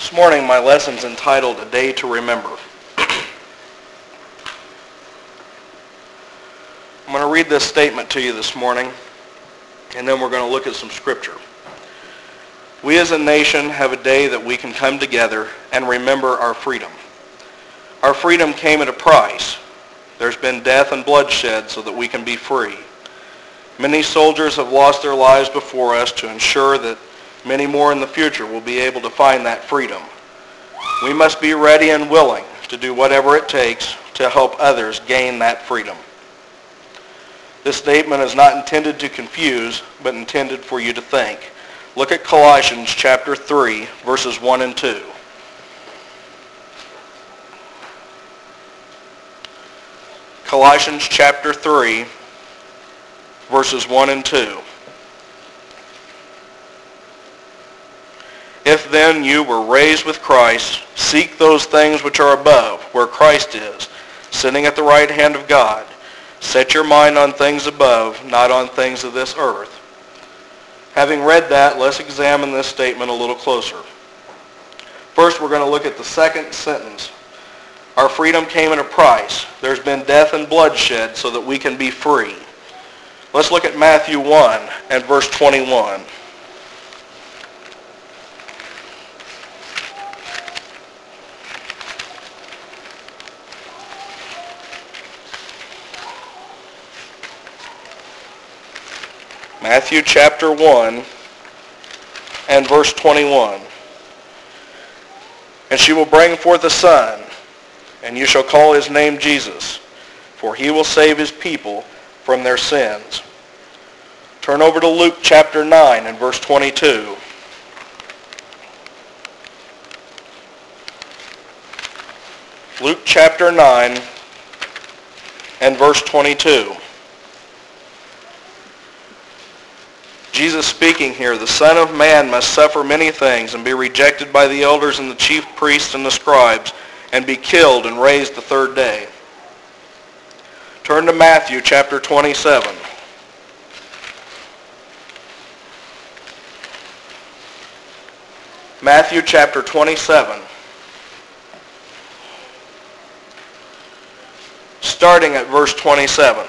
This morning my lesson's entitled A Day to Remember. I'm going to read this statement to you this morning, and then we're going to look at some scripture. We as a nation have a day that we can come together and remember our freedom. Our freedom came at a price. There's been death and bloodshed so that we can be free. Many soldiers have lost their lives before us to ensure that many more in the future will be able to find that freedom. We must be ready and willing to do whatever it takes to help others gain that freedom. This statement is not intended to confuse, but intended for you to think. Look at Colossians chapter 3, verses 1 and 2. Colossians chapter 3, verses 1 and 2. If then you were raised with Christ, seek those things which are above, where Christ is, sitting at the right hand of God. Set your mind on things above, not on things of this earth. Having read that, let's examine this statement a little closer. First, we're going to look at the second sentence. Our freedom came at a price. There's been death and bloodshed so that we can be free. Let's look at Matthew 1 and verse 21. Matthew chapter 1 and verse 21. And she will bring forth a son, and you shall call his name Jesus, for he will save his people from their sins. Turn over to Luke chapter 9 and verse 22. Luke chapter 9 and verse 22. Jesus speaking here, the Son of Man must suffer many things and be rejected by the elders and the chief priests and the scribes and be killed and raised the third day. Turn to Matthew chapter 27. Matthew chapter 27. Starting at verse 27.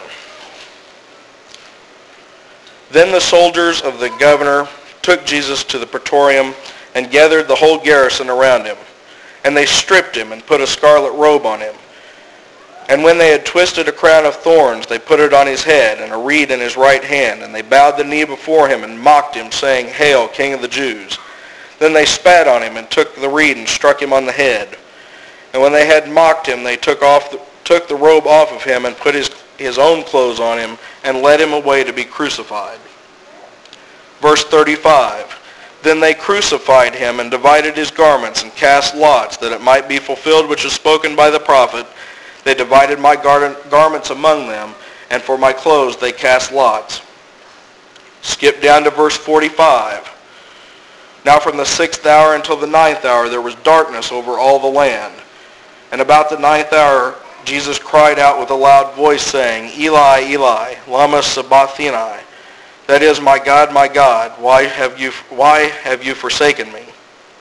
Then the soldiers of the governor took Jesus to the praetorium and gathered the whole garrison around him. And they stripped him and put a scarlet robe on him. And when they had twisted a crown of thorns, they put it on his head and a reed in his right hand. And they bowed the knee before him and mocked him, saying, Hail, King of the Jews. Then they spat on him and took the reed and struck him on the head. And when they had mocked him, they took the robe off of him and put his own clothes on him and led him away to be crucified. Verse 35. Then they crucified him and divided his garments and cast lots, that it might be fulfilled which is spoken by the prophet. They divided my garments among them, and for my clothes they cast lots. Skip down to verse 45. Now from the 6th hour until the 9th hour there was darkness over all the land. And about the 9th hour Jesus cried out with a loud voice, saying, Eli, Eli, lama sabachthani? That is, my God, why have you forsaken me?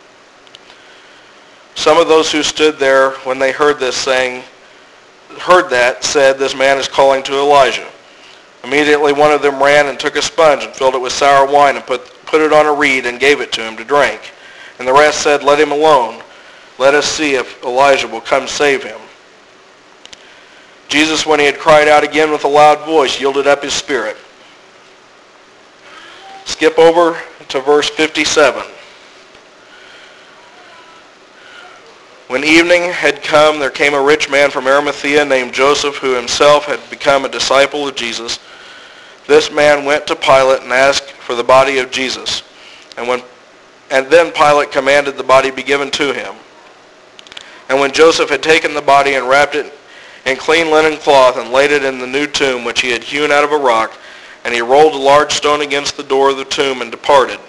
Some of those who stood there when they heard that said, This man is calling to Elijah. Immediately one of them ran and took a sponge and filled it with sour wine and put it on a reed and gave it to him to drink. And the rest said, Let him alone. Let us see if Elijah will come save him. Jesus, when he had cried out again with a loud voice, yielded up his spirit. Skip over to verse 57. When evening had come, there came a rich man from Arimathea named Joseph, who himself had become a disciple of Jesus. This man went to Pilate and asked for the body of Jesus. And then Pilate commanded the body be given to him. And when Joseph had taken the body and wrapped it in clean linen cloth and laid it in the new tomb which he had hewn out of a rock, and he rolled a large stone against the door of the tomb and departed.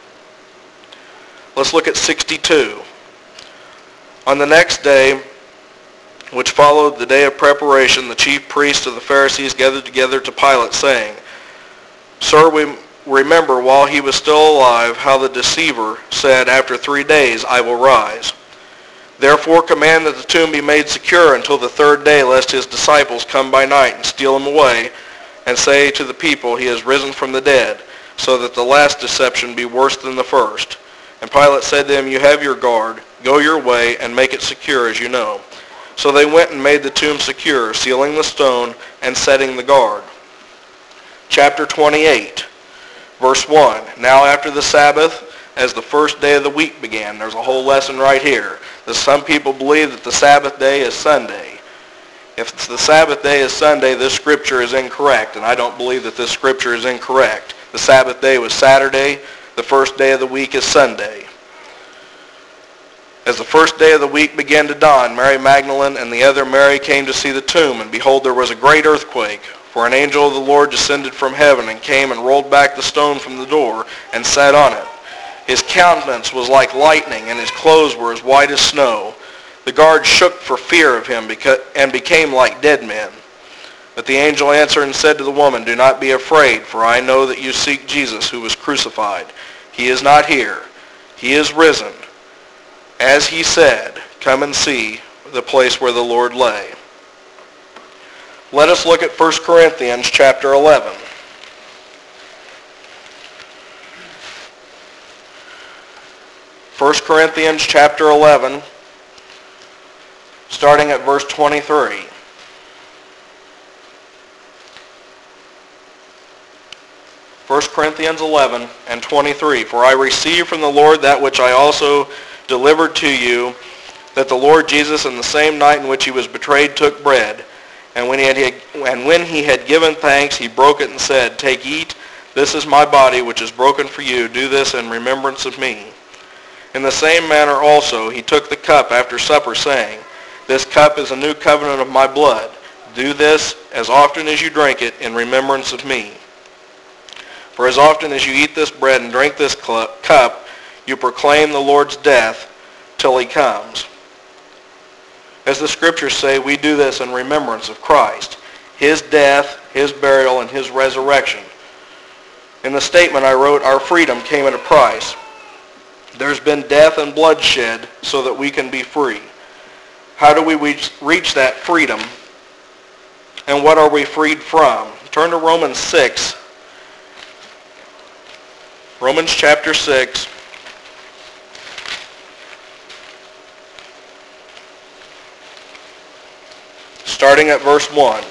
Let's look at 62. On the next day, which followed the day of preparation, the chief priests of the Pharisees gathered together to Pilate, saying, Sir, remember while he was still alive how the deceiver said, "After 3 days I will rise." Therefore command that the tomb be made secure until the 3rd day, lest his disciples come by night and steal him away, and say to the people, "He has risen from the dead," so that the last deception be worse than the first. And Pilate said to them, "You have your guard. Go your way and make it secure as you know." So they went and made the tomb secure, sealing the stone and setting the guard. Chapter 28, verse 1. Now after the Sabbath, as the first day of the week began. There's a whole lesson right here. That some people believe that the Sabbath day is Sunday. If the Sabbath day is Sunday, this scripture is incorrect, and I don't believe that this scripture is incorrect. The Sabbath day was Saturday. The first day of the week is Sunday. As the first day of the week began to dawn, Mary Magdalene and the other Mary came to see the tomb, and behold, there was a great earthquake. For an angel of the Lord descended from heaven and came and rolled back the stone from the door and sat on it. His countenance was like lightning, and his clothes were as white as snow. The guards shook for fear of him and became like dead men. But the angel answered and said to the woman, "Do not be afraid, for I know that you seek Jesus who was crucified. He is not here. He is risen. As he said, come and see the place where the Lord lay." Let us look at 1 Corinthians chapter 11. 1 Corinthians chapter 11, starting at verse 23. First Corinthians 11 and 23. For I received from the Lord that which I also delivered to you, that the Lord Jesus, in the same night in which he was betrayed, took bread. And when he had given thanks, he broke it and said, "Take, eat, this is my body, which is broken for you. Do this in remembrance of me." In the same manner also he took the cup after supper, saying, "This cup is a new covenant of my blood. Do this as often as you drink it in remembrance of me. For as often as you eat this bread and drink this cup, you proclaim the Lord's death till he comes." As the scriptures say, we do this in remembrance of Christ, his death, his burial, and his resurrection. In the statement I wrote, our freedom came at a price. There's been death and bloodshed so that we can be free. How do we reach that freedom? And what are we freed from? Turn to Romans 6. Romans chapter 6. Starting at verse 1.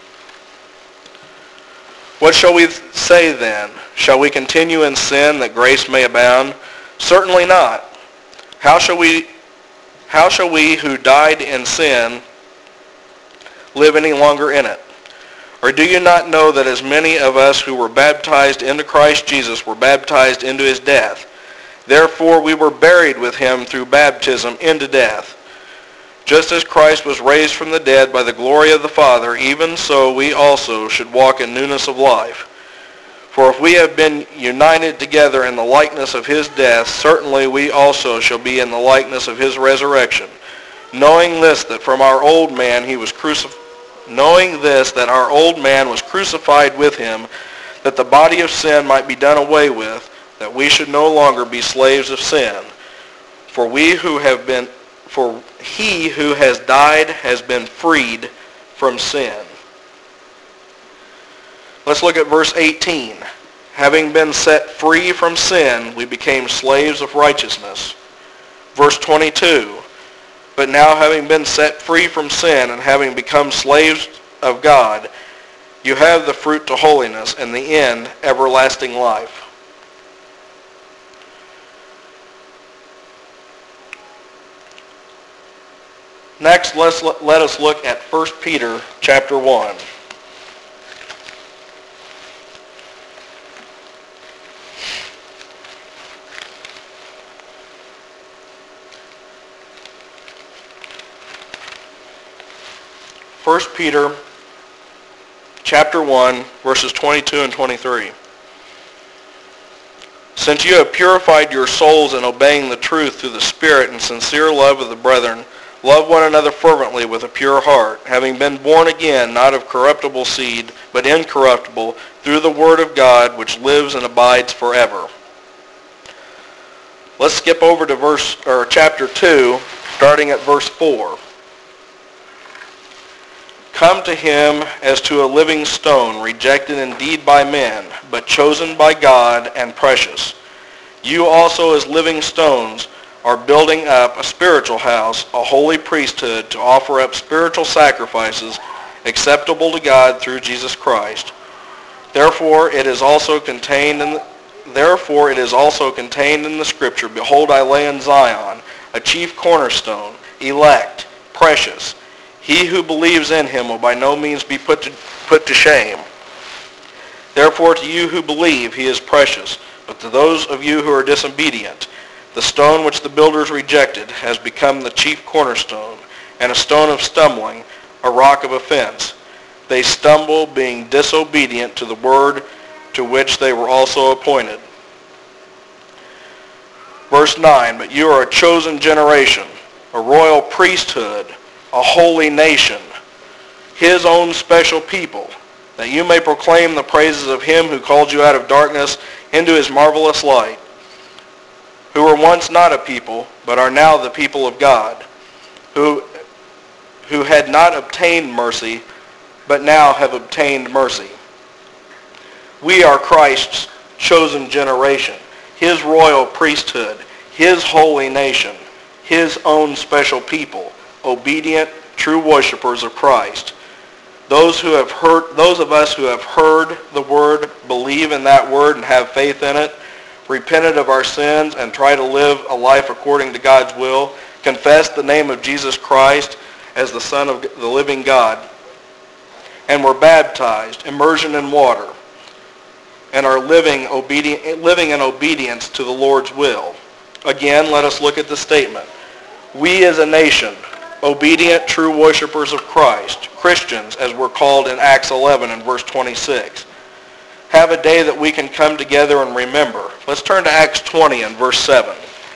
What shall we say then? Shall we continue in sin that grace may abound? Certainly not. How shall we who died in sin live any longer in it? Or do you not know that as many of us who were baptized into Christ Jesus were baptized into his death? Therefore we were buried with him through baptism into death. Just as Christ was raised from the dead by the glory of the Father, even so we also should walk in newness of life. For if we have been united together in the likeness of his death, certainly we also shall be in the likeness of his resurrection. Knowing this, that our old man was crucified with him, that the body of sin might be done away with, that we should no longer be slaves of sin. For he who has died has been freed from sin. Let's look at verse 18. Having been set free from sin, we became slaves of righteousness. Verse 22. But now having been set free from sin and having become slaves of God, you have the fruit to holiness and the end, everlasting life. Next, let us look at 1 Peter chapter 1. First Peter chapter 1, verses 22 and 23. Since you have purified your souls in obeying the truth through the Spirit and sincere love of the brethren, Love one another fervently with a pure heart, having been born again, not of corruptible seed, but incorruptible, through the word of God, which lives and abides forever. Let's skip over to chapter 2, starting at verse 4. Come to him as to a living stone, rejected indeed by men, but chosen by God and precious. You also as living stones are building up a spiritual house, a holy priesthood, to offer up spiritual sacrifices acceptable to God through Jesus Christ. Therefore it is also contained in the scripture, Behold, I lay in Zion a chief cornerstone, elect, precious. He who believes in him will by no means be put to shame. Therefore to you who believe he is precious, but to those of you who are disobedient, the stone which the builders rejected has become the chief cornerstone, and a stone of stumbling, a rock of offense. They stumble, being disobedient to the word to which they were also appointed. Verse 9, but you are a chosen generation, a royal priesthood, a holy nation, his own special people, that you may proclaim the praises of him who called you out of darkness into his marvelous light, who were once not a people, but are now the people of God, who had not obtained mercy, but now have obtained mercy. We are Christ's chosen generation, his royal priesthood, his holy nation, his own special people, obedient, true worshipers of Christ. Those of us who have heard the word, believe in that word and have faith in it, repented of our sins and try to live a life according to God's will, confess the name of Jesus Christ as the Son of the living God, and were baptized, immersion in water, and are living in obedience to the Lord's will. Again, let us look at the statement. We as a nation, obedient, true worshipers of Christ, Christians, as we're called in Acts 11 and verse 26, have a day that we can come together and remember. Let's turn to Acts 20 and verse 7.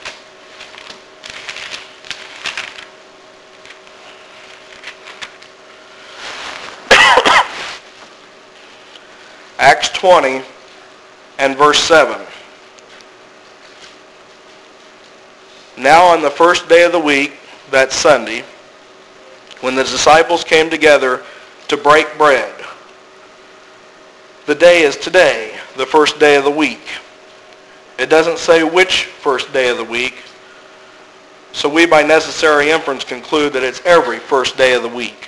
Acts 20 and verse 7. Now on the first day of the week, that's Sunday, when the disciples came together to break bread. The day is today, the first day of the week. It doesn't say which first day of the week, so we by necessary inference conclude that it's every first day of the week.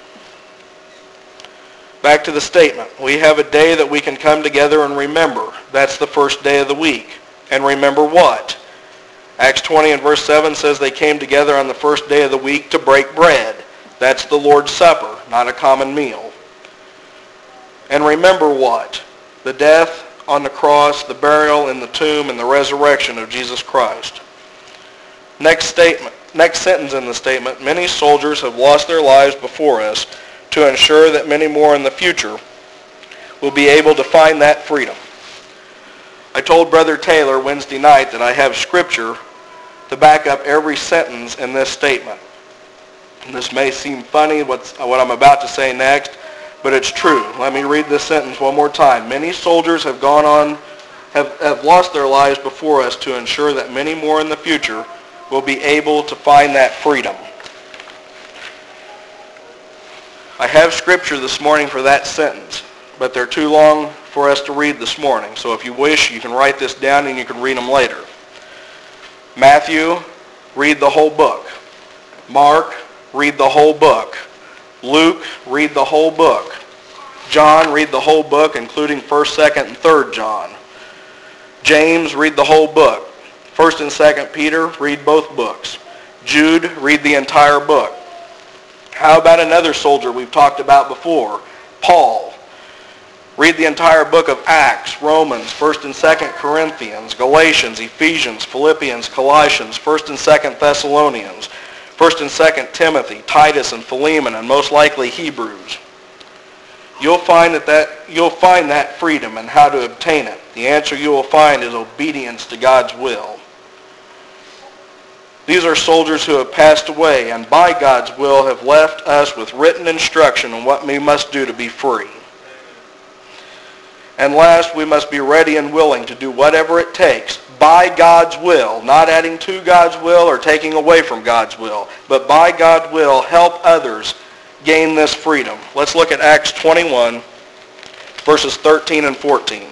Back to the statement. We have a day that we can come together and remember. That's the first day of the week. And remember what? Acts 20 and verse 7 says they came together on the first day of the week to break bread. That's the Lord's Supper, not a common meal. And remember what? The death on the cross, the burial in the tomb, and the resurrection of Jesus Christ. Next sentence in the statement, many soldiers have lost their lives before us to ensure that many more in the future will be able to find that freedom. I told Brother Taylor Wednesday night that I have scripture to back up every sentence in this statement. And this may seem funny, what I'm about to say next, but it's true. Let me read this sentence one more time. Many soldiers have lost their lives before us to ensure that many more in the future will be able to find that freedom. I have scripture this morning for that sentence, but they're too long for us to read this morning. So if you wish, you can write this down and you can read them later. Matthew, read the whole book. Mark, read the whole book. Luke, read the whole book. John, read the whole book, including 1st, 2nd, and 3rd John. James, read the whole book. 1st and 2nd Peter, read both books. Jude, read the entire book. How about another soldier we've talked about before? Paul. Read the entire book of Acts, Romans, 1st and 2nd Corinthians, Galatians, Ephesians, Philippians, Colossians, 1st and 2nd Thessalonians, 1st and 2nd Timothy, Titus and Philemon, and most likely Hebrews. You'll find that freedom and how to obtain it. The answer you will find is obedience to God's will. These are soldiers who have passed away and by God's will have left us with written instruction on what we must do to be free. And last, we must be ready and willing to do whatever it takes by God's will, not adding to God's will or taking away from God's will, but by God's will help others gain this freedom. Let's look at Acts 21, verses 13 and 14.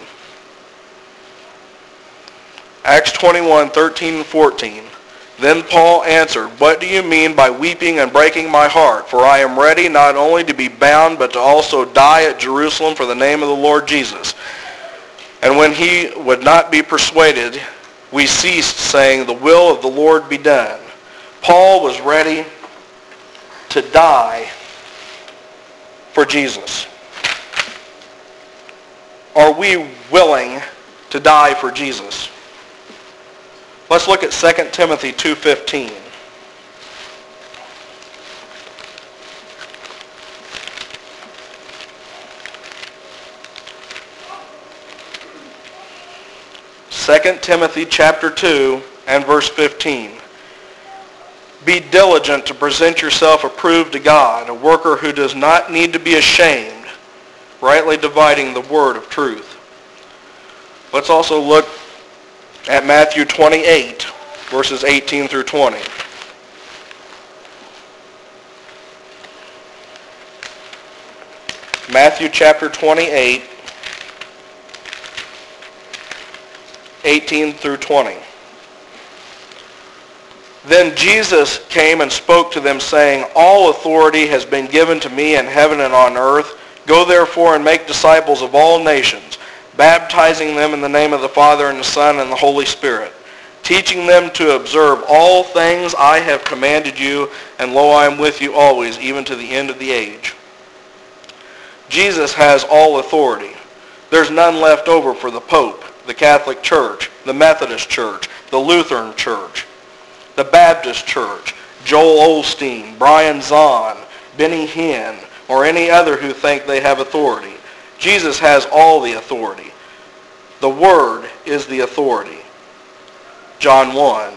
Acts 21, 13 and 14. Then Paul answered, "What do you mean by weeping and breaking my heart? For I am ready not only to be bound, but to also die at Jerusalem for the name of the Lord Jesus." And when he would not be persuaded, we ceased, saying, "The will of the Lord be done." Paul was ready to die for Jesus. Are we willing to die for Jesus? Let's look at 2 Timothy 2:15. Second Timothy chapter 2 and verse 15. Be diligent to present yourself approved to God, a worker who does not need to be ashamed, rightly dividing the word of truth. Let's also look at Matthew 28, verses 18 through 20. Matthew chapter 28, 18 through 20. Then Jesus came and spoke to them, saying, "All authority has been given to me in heaven and on earth. Go therefore and make disciples of all nations, baptizing them in the name of the Father and the Son and the Holy Spirit, teaching them to observe all things I have commanded you, and lo, I am with you always, even to the end of the age." Jesus has all authority. There's none left over for the Pope, the Catholic Church, the Methodist Church, the Lutheran Church, the Baptist Church, Joel Osteen, Brian Zahn, Benny Hinn, or any other who think they have authority. Jesus has all the authority. The Word is the authority. John 1.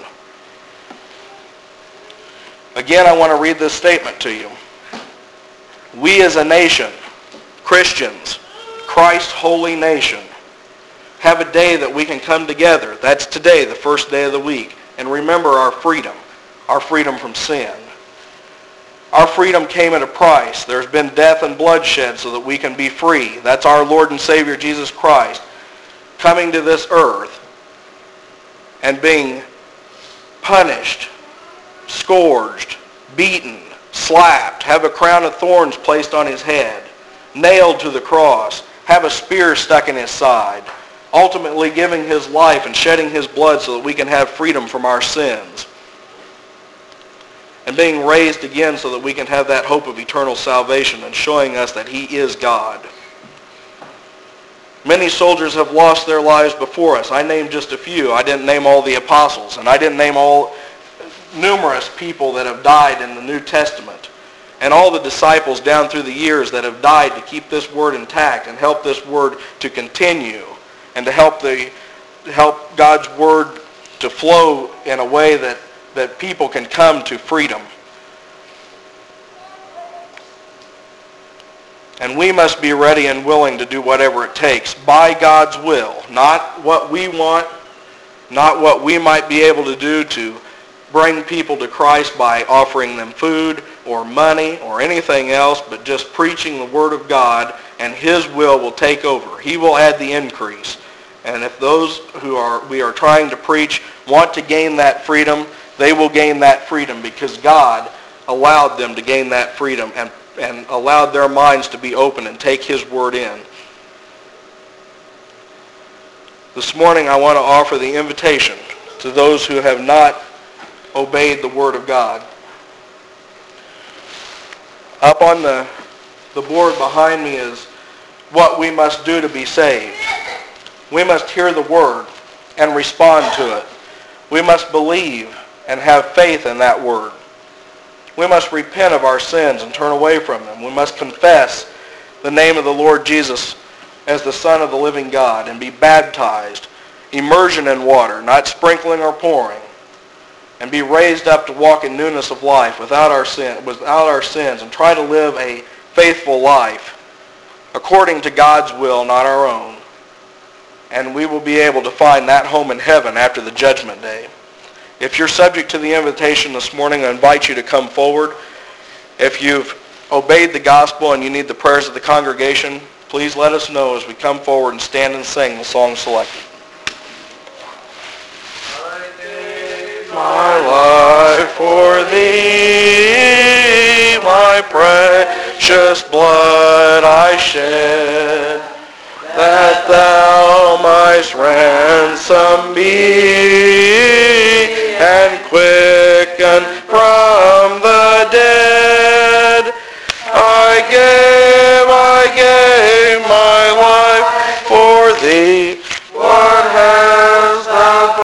Again, I want to read this statement to you. We as a nation, Christians, Christ's holy nation, have a day that we can come together. That's today, the first day of the week, and remember our freedom from sin. Our freedom came at a price. There's been death and bloodshed so that we can be free. That's our Lord and Savior Jesus Christ coming to this earth and being punished, scourged, beaten, slapped, have a crown of thorns placed on his head, nailed to the cross, have a spear stuck in his side, ultimately giving his life and shedding his blood so that we can have freedom from our sins, and being raised again so that we can have that hope of eternal salvation and showing us that he is God. Many soldiers have lost their lives before us. I named just a few. I didn't name all the apostles, and I didn't name all numerous people that have died in the New Testament, and all the disciples down through the years that have died to keep this word intact and help this word to continue and to help God's word to flow in a way that people can come to freedom. And we must be ready and willing to do whatever it takes by God's will, not what we want, not what we might be able to do to bring people to Christ by offering them food or money or anything else, but just preaching the Word of God, and his will take over. He will add the increase. And if those we are trying to preach want to gain that freedom, they will gain that freedom because God allowed them to gain that freedom and allowed their minds to be open and take his word in. This morning I want to offer the invitation to those who have not obeyed the word of God. Up on the board behind me is what we must do to be saved. We must hear the word and respond to it. We must believe and have faith in that word. We must repent of our sins and turn away from them. We must confess the name of the Lord Jesus as the Son of the living God and be baptized, immersion in water, not sprinkling or pouring, and be raised up to walk in newness of life without our sins, and try to live a faithful life according to God's will, not our own. And we will be able to find that home in heaven after the judgment day. If you're subject to the invitation this morning, I invite you to come forward. If you've obeyed the gospel and you need the prayers of the congregation, please let us know as we come forward and stand and sing the song selected. I gave my life for thee, my precious blood I shed, that thou mightst ransom me and quicken